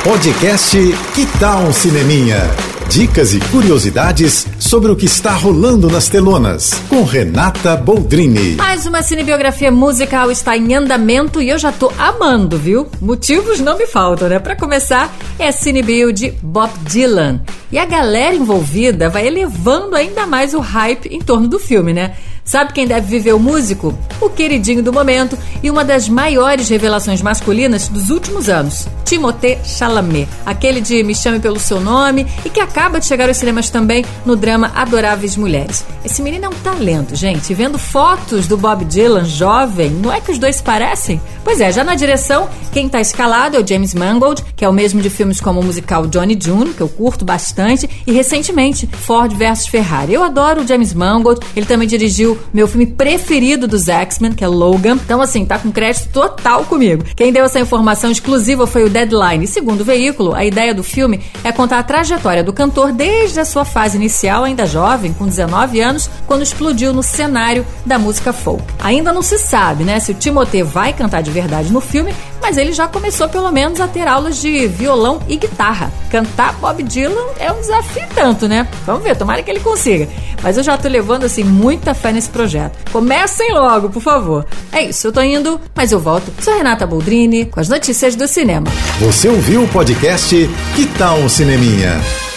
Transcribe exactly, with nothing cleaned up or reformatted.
Podcast Que Tal um Cineminha? Dicas e curiosidades sobre o que está rolando nas telonas, com Renata Boldrini. Mais uma cinebiografia musical está em andamento e eu já tô amando, viu? Motivos não me faltam, né? Pra começar, é a cinebio de Bob Dylan. E a galera envolvida vai elevando ainda mais o hype em torno do filme, né? Sabe quem deve viver o músico? O queridinho do momento e uma das maiores revelações masculinas dos últimos anos, Timothée Chalamet, aquele de Me Chame Pelo Seu Nome e que acaba de chegar aos cinemas também no drama Adoráveis Mulheres. Esse menino é um talento, gente. Vendo fotos do Bob Dylan jovem, não é que os dois se parecem? Pois é, já na direção, quem tá escalado é o James Mangold, que é o mesmo de filmes como o musical Johnny June, que eu curto bastante, e recentemente Ford versus Ferrari. Eu adoro o James Mangold, ele também dirigiu meu filme preferido dos X-Men, que é Logan. Então, assim, tá com crédito total comigo. Quem deu essa informação exclusiva foi o Deadline. E segundo o veículo, a ideia do filme é contar a trajetória do cantor desde a sua fase inicial, ainda jovem, com dezenove anos, quando explodiu no cenário da música folk. Ainda não se sabe, né, se o Timothée vai cantar de verdade no filme, mas ele já começou pelo menos a ter aulas de violão e guitarra. Cantar Bob Dylan é um desafio tanto, né? Vamos ver, tomara que ele consiga. Mas eu já tô levando, assim, muita fé nesse projeto. Comecem logo, por favor. É isso, eu tô indo, mas eu volto. Sou Renata Boldrini com as notícias do cinema. Você ouviu o podcast Que Tal um Cineminha?